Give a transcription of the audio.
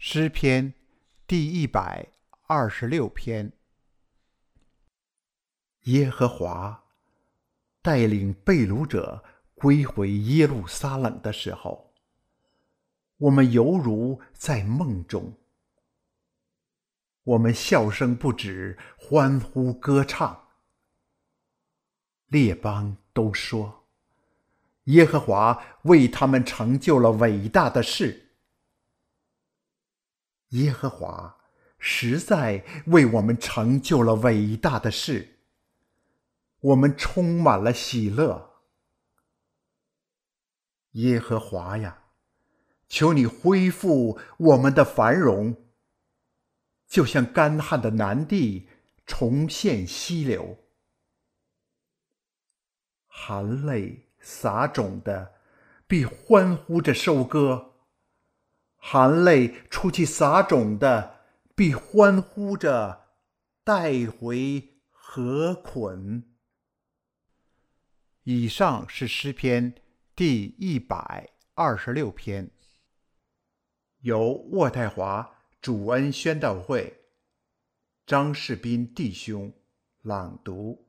诗篇第126篇。耶和华带领被掳者归回耶路撒冷的时候，我们犹如在梦中。我们笑声不止，欢呼歌唱。列邦都说，耶和华为他们成就了伟大的事。耶和华实在为我们成就了伟大的事，我们充满了喜乐。耶和华呀，求你恢复我们的繁荣，就像干旱的南地重现溪流。含泪撒种的必欢呼着收割，含泪出去撒种的必欢呼着带回禾捆。以上是诗篇第126篇，由渥太华主恩宣道会张世斌弟兄朗读。